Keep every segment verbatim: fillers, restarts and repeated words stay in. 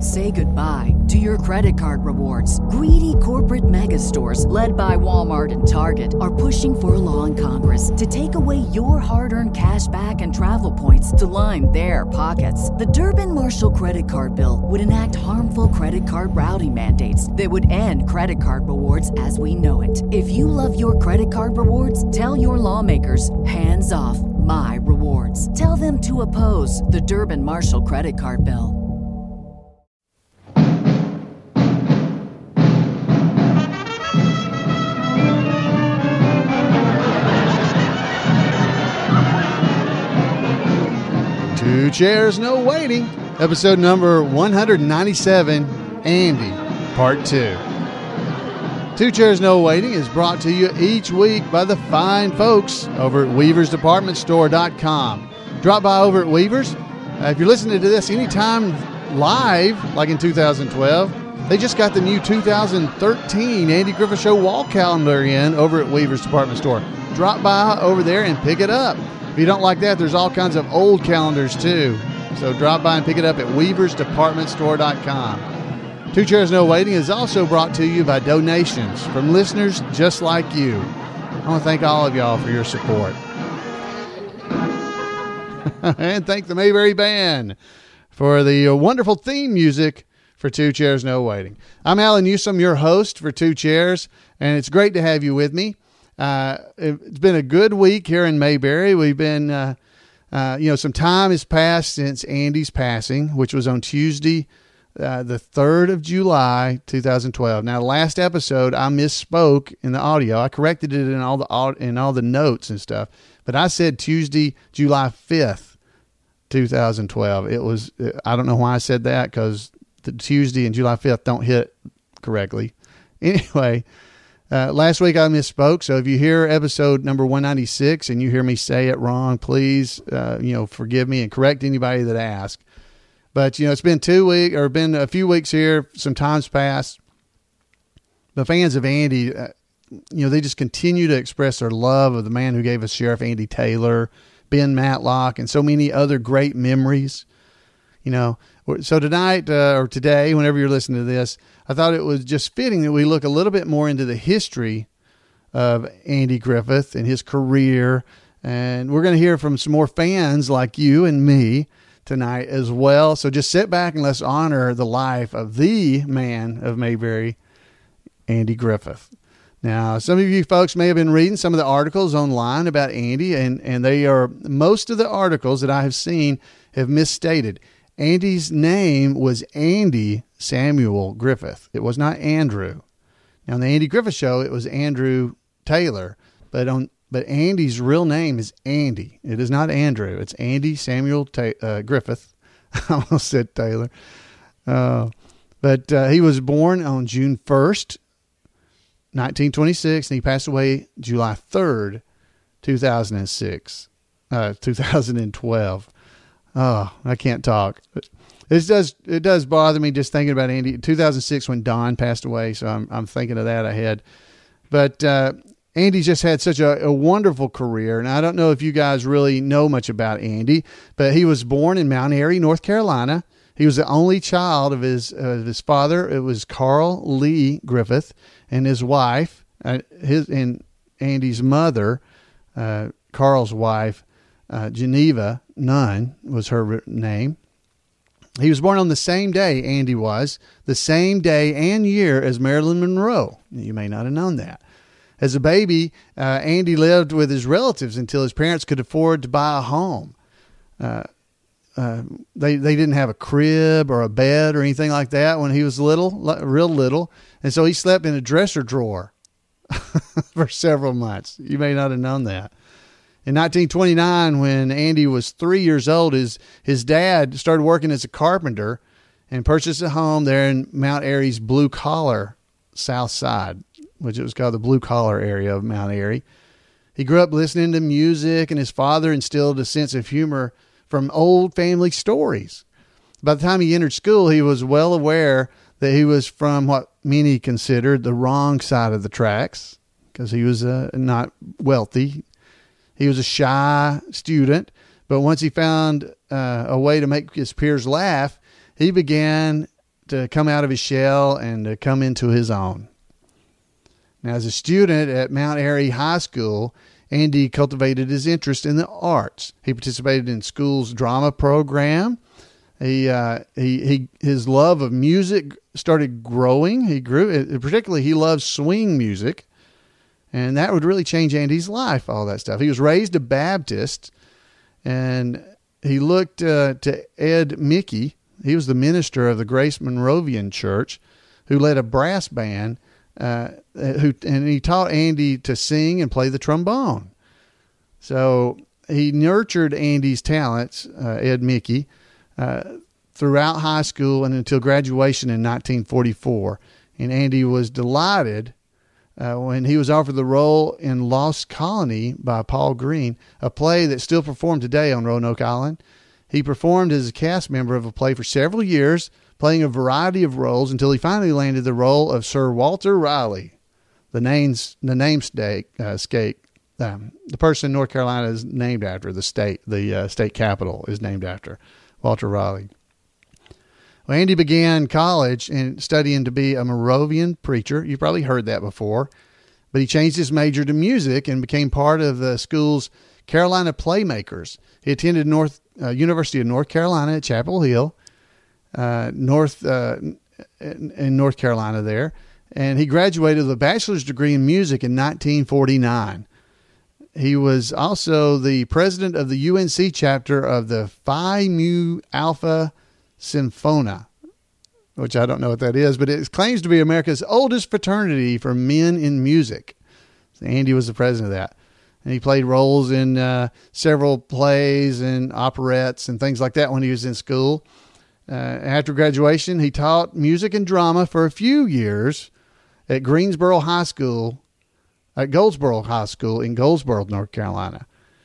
Say goodbye to your credit card rewards. Greedy corporate mega stores, led by Walmart and Target, are pushing for a law in Congress to take away your hard-earned cash back and travel points to line their pockets. The Durbin-Marshall credit card bill would enact harmful credit card routing mandates that would end credit card rewards as we know it. If you love your credit card rewards, tell your lawmakers, hands off my rewards. Tell them to oppose the Durbin-Marshall credit card bill. Two Chairs, No Waiting, episode number one ninety-seven, Andy, part two. Two Chairs, No Waiting is brought to you each week by the fine folks over at Weavers Department Store dot com. Drop by over at Weavers. Uh, if you're listening to this anytime live, like in two thousand twelve, they just got the new two thousand thirteen Andy Griffith Show wall calendar in over at Weavers Department Store. Drop by over there and pick it up. If you don't like that, there's all kinds of old calendars too. So drop by and pick it up at Weavers Department Store dot com. Two Chairs No Waiting is also brought to you by donations from listeners just like you. I want to thank all of y'all for your support. And thank the Mayberry Band for the wonderful theme music for Two Chairs No Waiting. I'm Alan Newsome, your host for Two Chairs, and it's great to have you with me. Uh, it's been a good week here in Mayberry. We've been, uh, uh, you know, some time has passed since Andy's passing, which was on Tuesday, uh, the third of July, two thousand twelve. Now, last episode, I misspoke in the audio. I corrected it in all the in all the notes and stuff, but I said Tuesday, July fifth, two thousand twelve. It was, I don't know why I said that, because the Tuesday and July fifth don't hit correctly. Anyway, Uh, last week I misspoke, so if you hear episode number one ninety-six and you hear me say it wrong, please, uh, you know, forgive me and correct anybody that asks. But, you know, it's been two weeks, or been a few weeks here, some time's passed. The fans of Andy, uh, you know, they just continue to express their love of the man who gave us Sheriff Andy Taylor, Ben Matlock, and so many other great memories. You know, so tonight, uh, or today, whenever you're listening to this, I thought it was just fitting that we look a little bit more into the history of Andy Griffith and his career. And we're going to hear from some more fans like you and me tonight as well. So just sit back and let's honor the life of the man of Mayberry, Andy Griffith. Now, some of you folks may have been reading some of the articles online about Andy, and, and they are, most of the articles that I have seen have misstated. Andy's name was Andy Samuel Griffith. It was not Andrew. Now, on the Andy Griffith Show, it was Andrew Taylor, but on but Andy's real name is Andy. It is not Andrew. It's Andy Samuel Ta- uh, Griffith. I almost said Taylor. Uh, but uh, he was born on June first, nineteen twenty-six, and he passed away July third, two thousand six, uh, two thousand twelve. Oh, I can't talk. It does it does bother me just thinking about Andy. two thousand six when Don passed away, so I'm I'm thinking of that ahead. But uh, Andy's just had such a, a wonderful career, and I don't know if you guys really know much about Andy, but he was born in Mount Airy, North Carolina. He was the only child of his of his father. It was Carl Lee Griffith and his wife, uh, his and Andy's mother, uh, Carl's wife, uh, Geneva Nunn was her name. He was born on the same day, Andy was, the same day and year as Marilyn Monroe. You may not have known that. As a baby, uh, Andy lived with his relatives until his parents could afford to buy a home. Uh, uh, they they didn't have a crib or a bed or anything like that when he was little, real little. And so he slept in a dresser drawer for several months. You may not have known that. In nineteen twenty-nine, when Andy was three years old, his, his dad started working as a carpenter and purchased a home there in Mount Airy's blue collar South Side, which it was called the blue collar area of Mount Airy. He grew up listening to music, and his father instilled a sense of humor from old family stories. By the time he entered school, he was well aware that he was from what many considered the wrong side of the tracks, because he was uh, not wealthy. He was a shy student, but once he found uh, a way to make his peers laugh, he began to come out of his shell and to come into his own. Now, as a student at Mount Airy High School, Andy cultivated his interest in the arts. He participated in school's drama program. He, uh, he, he, his love of music started growing. He grew, particularly he loved swing music, and that would really change Andy's life, all that stuff. He was raised a Baptist, and he looked uh, to Ed Mickey. He was the minister of the Grace Monrovian Church, who led a brass band, uh, who and he taught Andy to sing and play the trombone. So he nurtured Andy's talents, uh, Ed Mickey, uh, throughout high school and until graduation in nineteen forty-four. And Andy was delighted uh, when he was offered the role in Lost Colony by Paul Green, a play that's still performed today on Roanoke Island. He performed as a cast member of a play for several years, playing a variety of roles until he finally landed the role of Sir Walter Raleigh, the names, the namesake, uh, skate, um, the person North Carolina is named after, the state, the uh, state capital is named after Walter Raleigh. Well, Andy began college and studying to be a Moravian preacher. You've probably heard that before, but he changed his major to music and became part of the school's Carolina Playmakers. He attended North uh, University of North Carolina at Chapel Hill, uh, North uh, in, in North Carolina there, and he graduated with a bachelor's degree in music in nineteen forty-nine. He was also the president of the U N C chapter of the Phi Mu Alpha Sinfona, which I don't know what that is, but it claims to be America's oldest fraternity for men in music. So Andy was the president of that. And he played roles in uh, several plays and operettes and things like that when he was in school. Uh, after graduation, he taught music and drama for a few years at Greensboro High School, at Goldsboro High School in Goldsboro, North Carolina.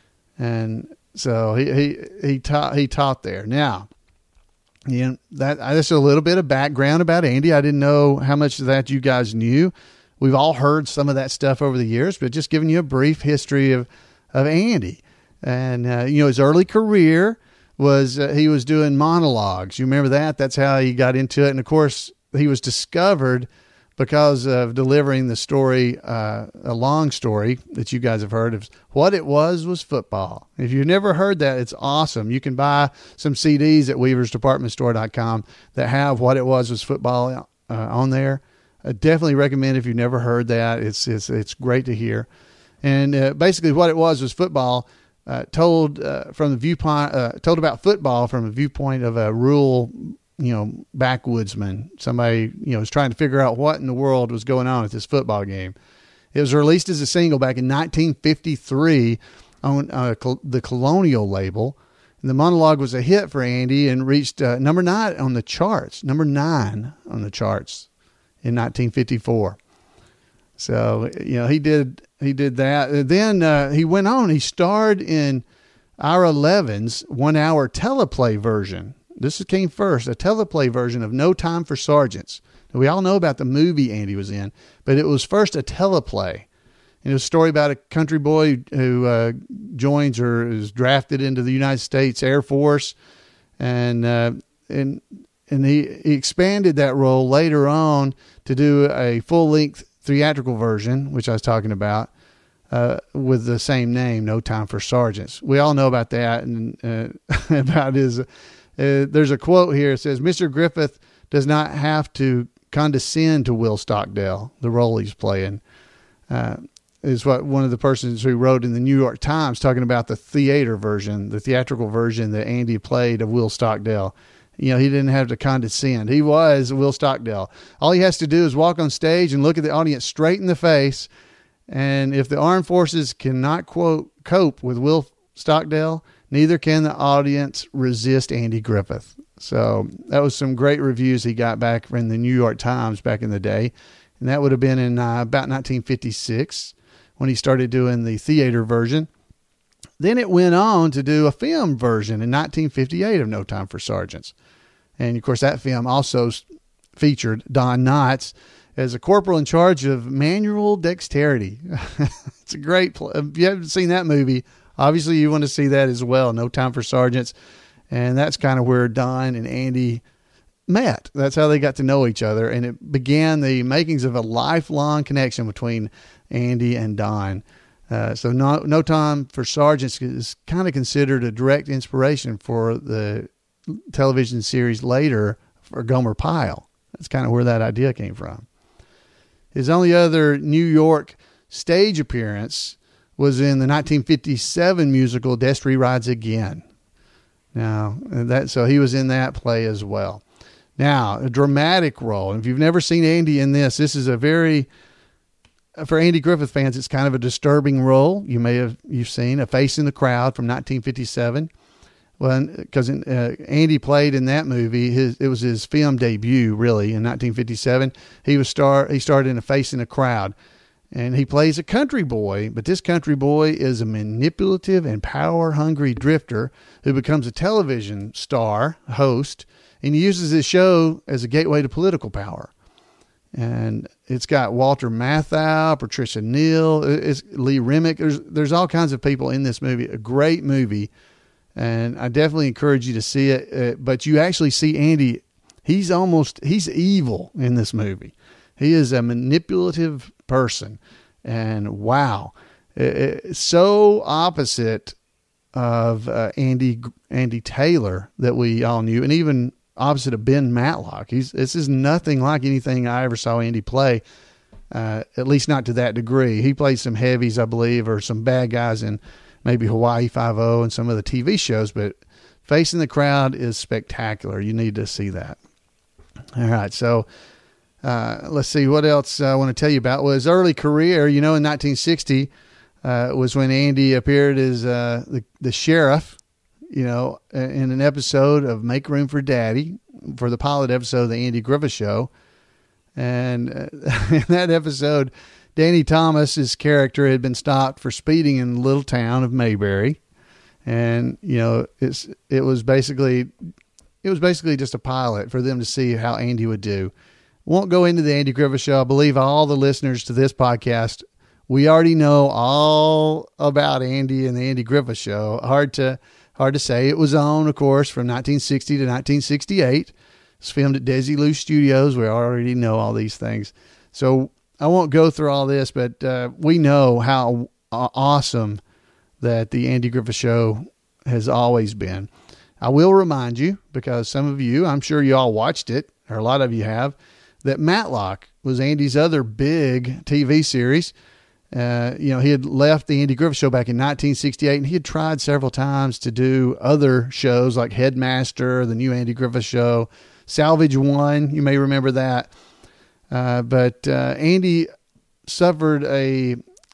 And so he he he taught he taught there. Now, you know, that that's a little bit of background about Andy. I didn't know how much of that you guys knew. We've all heard some of that stuff over the years, but just giving you a brief history of, of Andy. And, uh, you know, his early career was, uh, he was doing monologues. You remember that? That's how he got into it. And of course, he was discovered because of delivering the story, uh, a long story that you guys have heard of. What it was was football. If you've never heard that, it's awesome. You can buy some C Ds at weavers department store dot com that have What It Was Was Football uh, on there. I definitely recommend if you've never heard that. It's it's it's great to hear. And uh, basically what it was was football uh, told uh, from the viewpoint, uh, told about football from a viewpoint of a rural, you know, backwoodsman. Somebody, you know, was trying to figure out what in the world was going on at this football game. It was released as a single back in nineteen fifty-three on uh, the Colonial label. And the monologue was a hit for Andy and reached uh, number nine on the charts, number nine on the charts in nineteen fifty-four. So, you know, he did, he did that. And then uh, he went on, he starred in Ira Levin's one hour teleplay version. This came first, a teleplay version of No Time for Sergeants. Now, we all know about the movie Andy was in, but it was first a teleplay. And it was a story about a country boy who uh, joins or is drafted into the United States Air Force. And, uh, and, And he, he expanded that role later on to do a full-length theatrical version, which I was talking about, uh, with the same name, No Time for Sergeants. We all know about that. And uh, about his, uh, there's a quote here. It says, Mister Griffith does not have to condescend to Will Stockdale, the role he's playing. Uh, is what one of the persons who wrote in the New York Times talking about the theater version, the theatrical version that Andy played of Will Stockdale. You know, he didn't have to condescend. He was Will Stockdale. All he has to do is walk on stage and look at the audience straight in the face. And if the armed forces cannot, quote, cope with Will Stockdale, neither can the audience resist Andy Griffith. So that was some great reviews he got back in the New York Times back in the day. And that would have been in uh, about nineteen fifty-six when he started doing the theater version. Then it went on to do a film version in nineteen fifty-eight of No Time for Sergeants. And, of course, that film also featured Don Knotts as a corporal in charge of manual dexterity. It's a great play. If you haven't seen that movie, obviously you want to see that as well, No Time for Sergeants. And that's kind of where Don and Andy met. That's how they got to know each other. And it began the makings of a lifelong connection between Andy and Don. Uh, so no, no Time for Sergeants is kind of considered a direct inspiration for the television series later for Gomer Pyle. That's kind of where that idea came from. His only other New York stage appearance was in the nineteen fifty-seven musical Destry Rides Again. Now, that so he was in that play as well. Now, a dramatic role. And if you've never seen Andy in this, this is a very, for Andy Griffith fans, it's kind of a disturbing role. You may have you've seen A Face in the Crowd from nineteen fifty-seven. Well, because uh, Andy played in that movie, his it was his film debut, really, in nineteen fifty-seven. He was star. He starred in A Face in the Crowd, and he plays a country boy. But this country boy is a manipulative and power-hungry drifter who becomes a television star host. And he uses his show as a gateway to political power. And it's got Walter Matthau, Patricia Neal, it's Lee Remick. There's there's all kinds of people in this movie. A great movie. And I definitely encourage you to see it. Uh, but you actually see Andy. He's almost, he's evil in this movie. He is a manipulative person. And wow. It, it's so opposite of uh, Andy Andy Taylor that we all knew. And even opposite of Ben Matlock. He's this is nothing like anything I ever saw Andy play, uh, at least not to that degree. He played some heavies, I believe, or some bad guys in maybe Hawaii Five-O and some of the T V shows, but Face in the Crowd is spectacular. You need to see that. All right, so uh, let's see what else I want to tell you about. Well, his early career, you know, in nineteen sixty uh, was when Andy appeared as uh, the, the sheriff, you know, in an episode of Make Room for Daddy, for the pilot episode of the Andy Griffith Show. And uh, in that episode, Danny Thomas's character had been stopped for speeding in the little town of Mayberry. And, you know, it's, it was basically, it was basically just a pilot for them to see how Andy would do. Won't go into the Andy Griffith Show. I believe all the listeners to this podcast, we already know all about Andy and the Andy Griffith Show. Hard to, Hard to say. It was on, of course, from nineteen sixty to nineteen sixty-eight. It's filmed at Desilu Studios. We already know all these things. So I won't go through all this, but uh, we know how uh, awesome that the Andy Griffith Show has always been. I will remind you, because some of you, I'm sure you all watched it, or a lot of you have, that Matlock was Andy's other big T V series. Uh, you know, he had left the Andy Griffith Show back in nineteen sixty-eight, and he had tried several times to do other shows like Headmaster, the new Andy Griffith Show, Salvage One. You may remember that. Uh, but uh, Andy suffered a,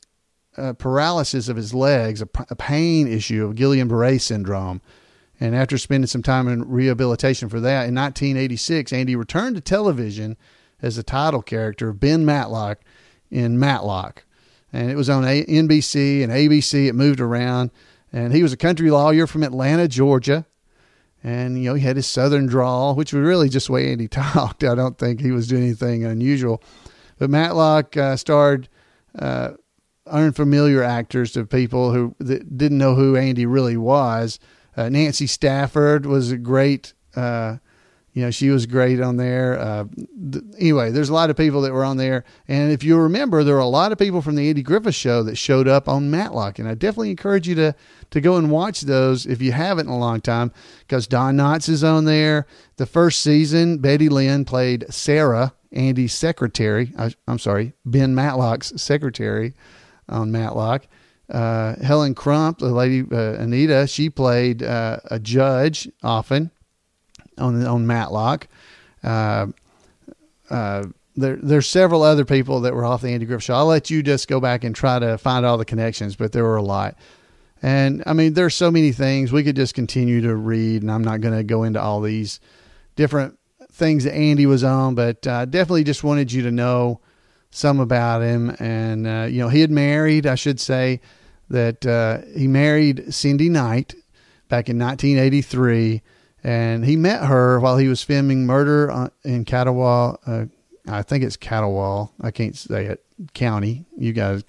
a paralysis of his legs, a, a pain issue of Guillain-Barré syndrome. And after spending some time in rehabilitation for that, in nineteen eighty-six, Andy returned to television as the title character of Ben Matlock in Matlock. And it was on N B C and A B C. It moved around. And he was a country lawyer from Atlanta, Georgia. And, you know, he had his southern drawl, which was really just the way Andy talked. I don't think he was doing anything unusual. But Matlock uh, starred uh, unfamiliar actors to people who that didn't know who Andy really was. Uh, Nancy Stafford was a great, uh, you know, she was great on there. Uh, th- anyway, there's a lot of people that were on there. And if you remember, there were a lot of people from the Andy Griffith Show that showed up on Matlock. And I definitely encourage you to, to go and watch those if you haven't in a long time, because Don Knotts is on there. The first season, Betty Lynn played Sarah, Andy's secretary. I, I'm sorry, Ben Matlock's secretary on Matlock. Uh, Helen Crump, the lady, uh, Anita, she played uh, a judge often on on Matlock. Uh, uh, there, there's several other people that were off the Andy Griffith Show. I'll let you just go back and try to find all the connections, but there were a lot. And I mean, there's so many things we could just continue to read, and I'm not going to go into all these different things that Andy was on, but I uh, definitely just wanted you to know some about him. And, uh, you know, he had married, I should say that uh, he married Cindy Knight back in nineteen eighty-three. And he met her while he was filming Murder in Catawba. Uh, I think it's Catawba. I can't say it. County. You guys,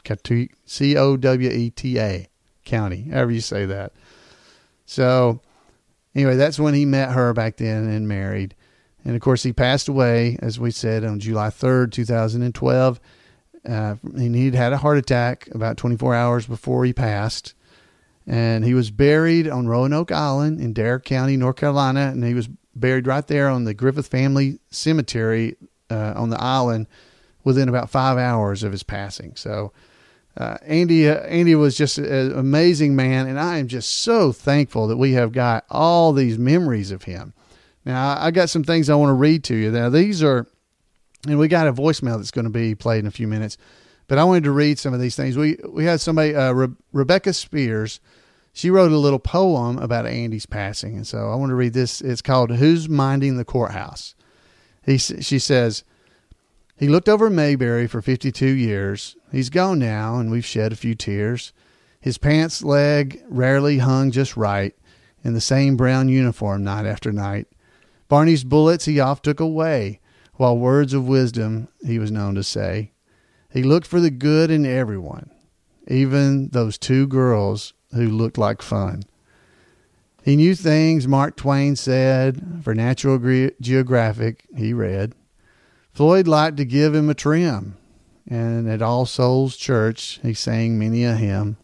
C O W E T A. County. However you say that. So, anyway, that's when he met her back then and married. And, of course, he passed away, as we said, on July third, two thousand twelve. Uh, and he'd had a heart attack about twenty-four hours before he passed. And he was buried on Roanoke Island in Dare County, North Carolina. And he was buried right there on the Griffith Family Cemetery uh, on the island within about five hours of his passing. So uh, Andy uh, Andy was just an amazing man, and I am just so thankful that we have got all these memories of him. Now, I got some things I want to read to you. Now, these are, and we got a voicemail that's going to be played in a few minutes, but I wanted to read some of these things. We we had somebody, uh, Re- Rebecca Spears. She wrote a little poem about Andy's passing, and so I want to read this. It's called "Who's Minding the Courthouse?" He she says, "He looked over Mayberry for fifty-two years. He's gone now, and we've shed a few tears. His pants leg rarely hung just right in the same brown uniform night after night. Barney's bullets he oft took away, while words of wisdom he was known to say. He looked for the good in everyone, even those two girls who looked like fun. He knew things Mark Twain said, for Natural Geographic he read. Floyd liked to give him a trim, and at All Souls Church he sang many a hymn.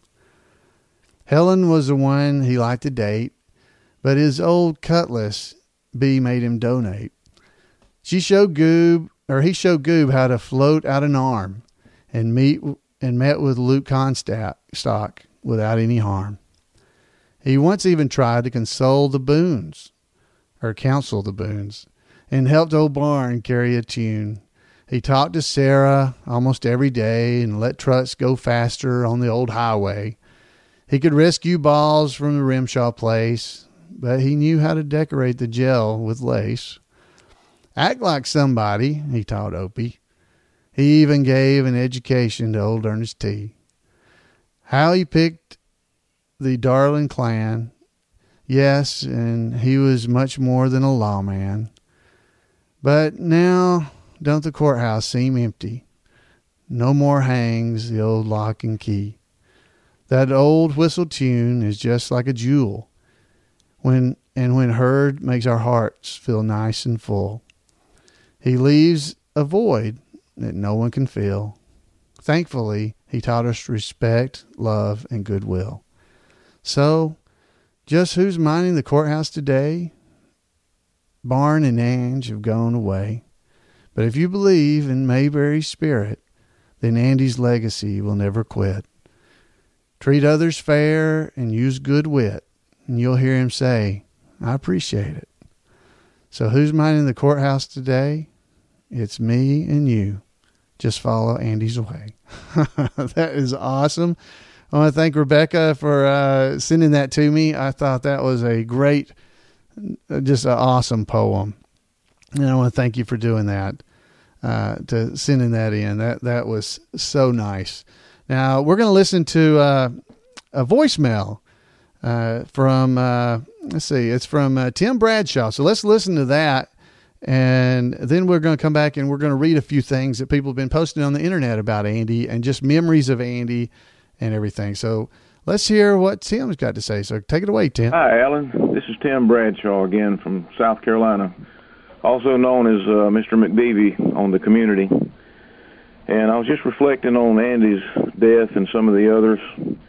Helen was the one he liked to date, but his old cutlass B made him donate. She showed Goob, or he showed Goob how to float out an arm and meet and met with Luke Comstock without any harm. He once even tried to console the Boones, or counsel the Boones, and helped old Barn carry a tune. He talked to Sarah almost every day and let trucks go faster on the old highway. He could rescue balls from the Rimshaw place, but he knew how to decorate the jail with lace. Act like somebody, he taught Opie. He even gave an education to old Ernest T. How he picked the Darling clan. Yes, and he was much more than a lawman. But now, don't the courthouse seem empty? No more hangs the old lock and key. That old whistle tune is just like a jewel, when and when heard makes our hearts feel nice and full. He leaves a void that no one can fill. Thankfully, he taught us respect, love, and goodwill. So, just who's minding the courthouse today? Barn and Ange have gone away. But if you believe in Mayberry's spirit, then Andy's legacy will never quit. Treat others fair and use good wit, and you'll hear him say, I appreciate it. So who's minding the courthouse today? It's me and you. Just follow Andy's way. That is awesome. I want to thank Rebecca for uh, sending that to me. I thought that was a great, just an awesome poem. And I want to thank you for doing that, uh, to sending that in. That, that was so nice. Now, we're going to listen to uh, a voicemail uh, from, uh, let's see, it's from uh, Tim Bradshaw. So let's listen to that. And then we're going to come back and we're going to read a few things that people have been posting on the internet about Andy and just memories of Andy and everything. So let's hear what Tim's got to say. So take it away, Tim. Hi, Alan. This is Tim Bradshaw again from South Carolina, also known as uh, Mister McBeebe on the community. And I was just reflecting on Andy's death and some of the others,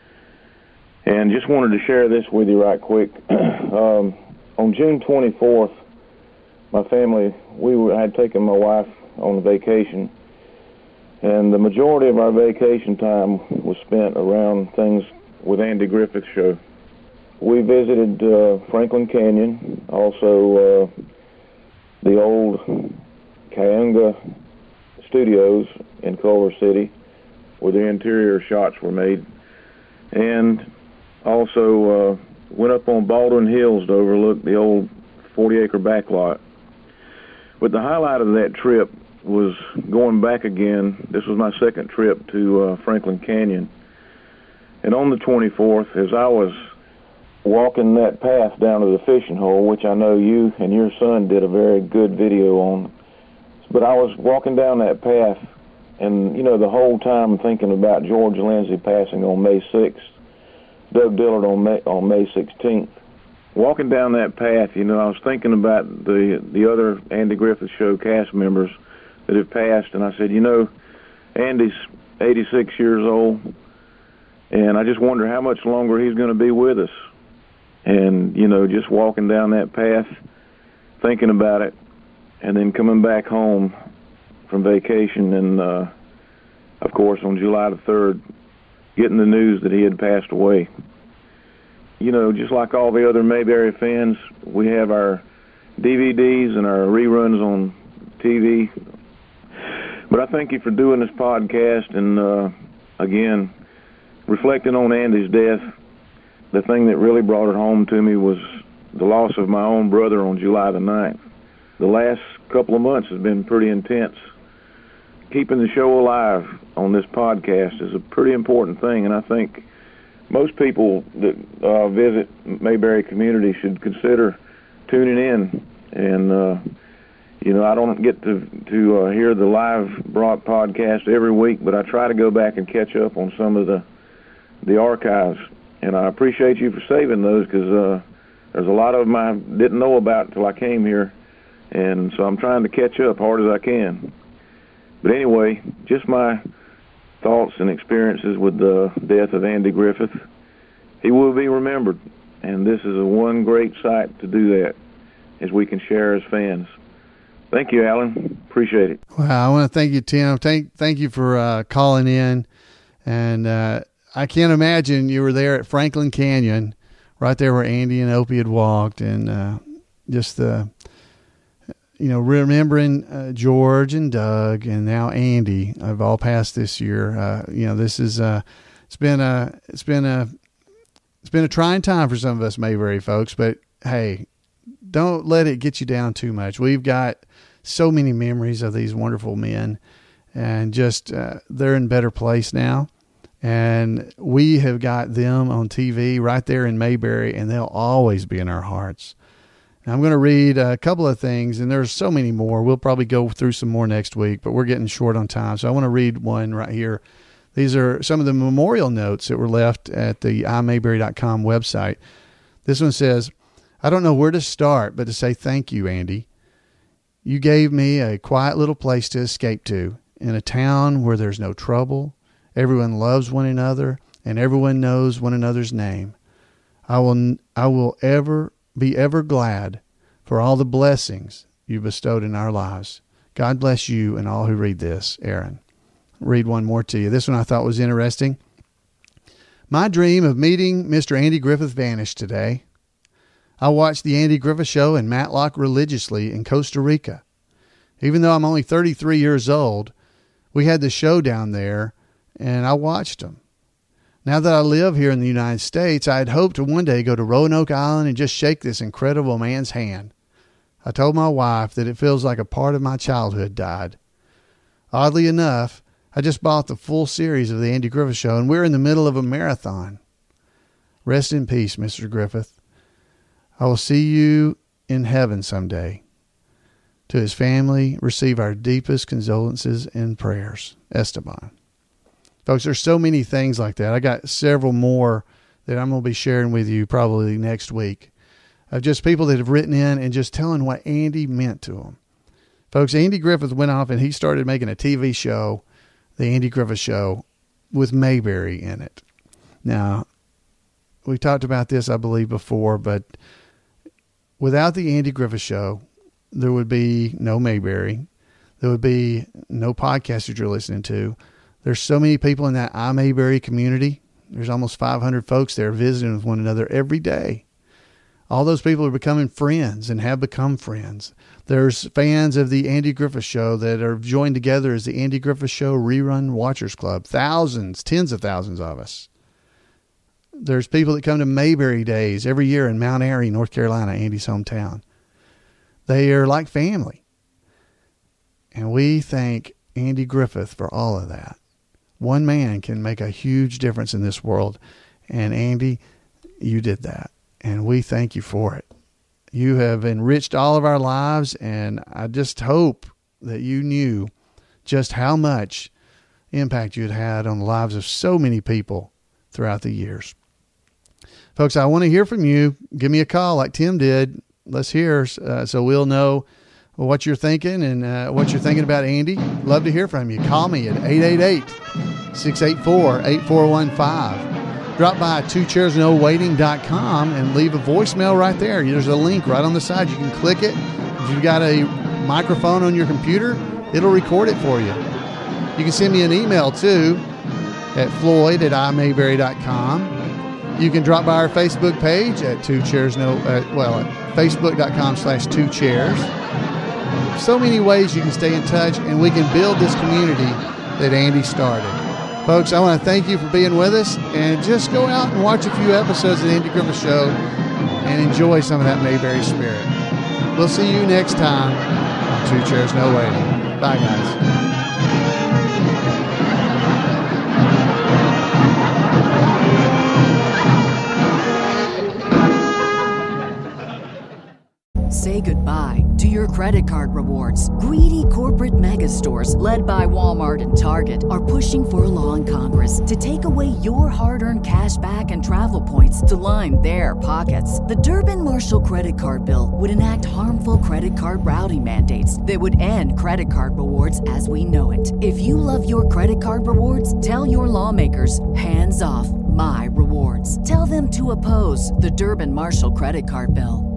and just wanted to share this with you right quick. um, on June twenty-fourth, my family, we were, I had taken my wife on a vacation, and the majority of our vacation time was spent around things with Andy Griffith's show. We visited uh, Franklin Canyon, also uh, the old Cayuga Studios in Culver City, where the interior shots were made, and also uh, went up on Baldwin Hills to overlook the old forty acre backlot. But the highlight of that trip was going back again. This was my second trip to uh, Franklin Canyon. And on the twenty-fourth, as I was walking that path down to the fishing hole, which I know you and your son did a very good video on, but I was walking down that path, and, you know, the whole time thinking about George Lindsay passing on May sixth, Doug Dillard on May, on May sixteenth. walking down that path, you know, I was thinking about the the other Andy Griffith Show cast members that have passed, and I said, you know, Andy's eighty-six years old, and I just wonder how much longer he's going to be with us. And, you know, just walking down that path, thinking about it, and then coming back home from vacation, and, uh, of course, on July the third, getting the news that he had passed away. You know, just like all the other Mayberry fans, we have our D V Ds and our reruns on T V. But I thank you for doing this podcast, and, uh, again, reflecting on Andy's death. The thing that really brought it home to me was the loss of my own brother on July the ninth. The last couple of months has been pretty intense. Keeping the show alive on this podcast is a pretty important thing, and I think most people that uh, visit Mayberry community should consider tuning in. And, uh, you know, I don't get to, to uh, hear the live broad podcast every week, but I try to go back and catch up on some of the, the archives. And I appreciate you for saving those, because uh, there's a lot of them I didn't know about until I came here. And so I'm trying to catch up hard as I can. But anyway, just my thoughts and experiences with the death of Andy Griffith. He will be remembered, and this is a one great site to do that, as we can share as fans. Thank you, Alan. Appreciate it. Wow, I want to thank you, Tim. Thank, thank you for uh, calling in. And uh, I can't imagine you were there at Franklin Canyon, right there where Andy and Opie had walked, and uh, just the, you know, remembering uh, George and Doug and now Andy have all passed this year. Uh, you know, this is uh, it's been a it's been a it's been a trying time for some of us Mayberry folks, but hey, don't let it get you down too much. We've got so many memories of these wonderful men, and just uh, they're in a better place now. And we have got them on T V right there in Mayberry, and they'll always be in our hearts. Now, I'm going to read a couple of things, and there's so many more. We'll probably go through some more next week, but we're getting short on time. So I want to read one right here. These are some of the memorial notes that were left at the i mayberry dot com website. This one says, I don't know where to start, but to say thank you, Andy. You gave me a quiet little place to escape to, in a town where there's no trouble. Everyone loves one another, and everyone knows one another's name. I will, I will ever be ever glad for all the blessings you bestowed in our lives. God bless you and all who read this, Aaron. I'll read one more to you. This one I thought was interesting. My dream of meeting Mister Andy Griffith vanished today. I watched the Andy Griffith Show in Matlock religiously in Costa Rica. Even though I'm only thirty-three years old, we had the show down there, and I watched them. Now that I live here in the United States, I had hoped to one day go to Roanoke Island and just shake this incredible man's hand. I told my wife that it feels like a part of my childhood died. Oddly enough, I just bought the full series of the Andy Griffith Show, and we're in the middle of a marathon. Rest in peace, Mister Griffith. I will see you in heaven someday. To his family, receive our deepest condolences and prayers. Esteban. Folks, there's so many things like that. I got several more that I'm going to be sharing with you probably next week, of just people that have written in and just telling what Andy meant to them. Folks, Andy Griffith went off and he started making a T V show, the Andy Griffith Show, with Mayberry in it. Now, we talked about this, I believe, before, but without the Andy Griffith Show, there would be no Mayberry. There would be no podcast that you're listening to. There's so many people in that iMayberry community. There's almost five hundred folks there visiting with one another every day. All those people are becoming friends and have become friends. There's fans of the Andy Griffith Show that are joined together as the Andy Griffith Show Rerun Watchers Club. Thousands, tens of thousands of us. There's people that come to Mayberry Days every year in Mount Airy, North Carolina, Andy's hometown. They are like family. And we thank Andy Griffith for all of that. One man can make a huge difference in this world. And Andy, you did that. And we thank you for it. You have enriched all of our lives. And I just hope that you knew just how much impact you had had on the lives of so many people throughout the years. Folks, I want to hear from you. Give me a call like Tim did. Let's hear uh, so we'll know what you're thinking and uh, what you're thinking about Andy. Love to hear from you. Call me at eight eight eight, six eight four, eight four one five. Drop by two chairs no waiting dot com and leave a voicemail right there. There's a link right on the side. You can click it. If you've got a microphone on your computer, it'll record it for you. You can send me an email too at floyd at i mayberry dot com. You can drop by our Facebook page at two chairs no uh, well at facebook.com slash two chairs. So many ways you can stay in touch, and we can build this community that Andy started. Folks, I want to thank you for being with us, and just go out and watch a few episodes of the Andy Griffith Show and enjoy some of that Mayberry spirit. We'll see you next time on Two Chairs No Waiting. Bye, guys. Say goodbye to your credit card rewards. Greedy corporate mega stores, led by Walmart and Target, are pushing for a law in Congress to take away your hard-earned cash back and travel points to line their pockets. The Durbin-Marshall credit card bill would enact harmful credit card routing mandates that would end credit card rewards as we know it. If you love your credit card rewards, tell your lawmakers, hands off my rewards. Tell them to oppose the Durbin-Marshall credit card bill.